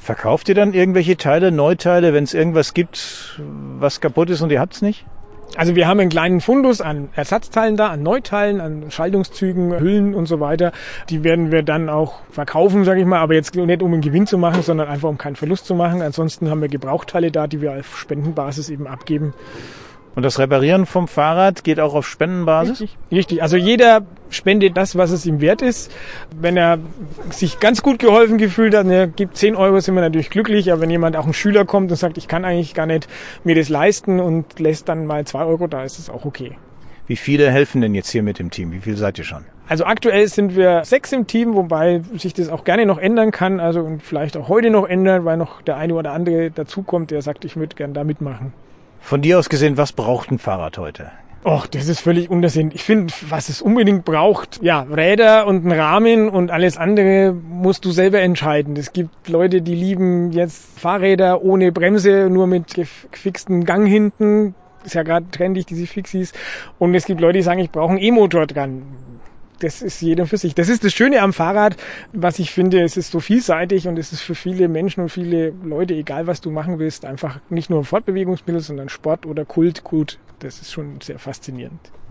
Verkauft ihr dann irgendwelche Teile, Neuteile, wenn es irgendwas gibt, was kaputt ist und ihr habt's nicht? Also wir haben einen kleinen Fundus an Ersatzteilen da, an Neuteilen, an Schaltungszügen, Hüllen und so weiter. Die werden wir dann auch verkaufen, sage ich mal, aber jetzt nicht um einen Gewinn zu machen, sondern einfach um keinen Verlust zu machen. Ansonsten haben wir Gebrauchteile da, die wir auf Spendenbasis eben abgeben. Und das Reparieren vom Fahrrad geht auch auf Spendenbasis? Richtig. Also jeder spendet das, was es ihm wert ist. Wenn er sich ganz gut geholfen gefühlt hat, er gibt 10 Euro, sind wir natürlich glücklich. Aber wenn jemand, auch ein Schüler kommt und sagt, ich kann eigentlich gar nicht mir das leisten und lässt dann mal 2 Euro da, ist es auch okay. Wie viele helfen denn jetzt hier mit dem Team? Wie viel seid ihr schon? Also aktuell sind wir 6 im Team, wobei sich das auch gerne noch ändern kann. Also und vielleicht auch heute noch ändern, weil noch der eine oder andere dazukommt, der sagt, ich würde gern da mitmachen. Von dir aus gesehen, was braucht ein Fahrrad heute? Och, das ist völlig Unsinn. Ich finde, was es unbedingt braucht, ja, Räder und einen Rahmen und alles andere musst du selber entscheiden. Es gibt Leute, die lieben jetzt Fahrräder ohne Bremse, nur mit gefixten Gang hinten. Ist ja gerade trendig, diese Fixies. Und es gibt Leute, die sagen, ich brauche einen E-Motor dran. Das ist jeder für sich. Das ist das Schöne am Fahrrad, was ich finde, es ist so vielseitig und es ist für viele Menschen und viele Leute, egal was du machen willst, einfach nicht nur ein Fortbewegungsmittel, sondern Sport oder Kult gut. Das ist schon sehr faszinierend.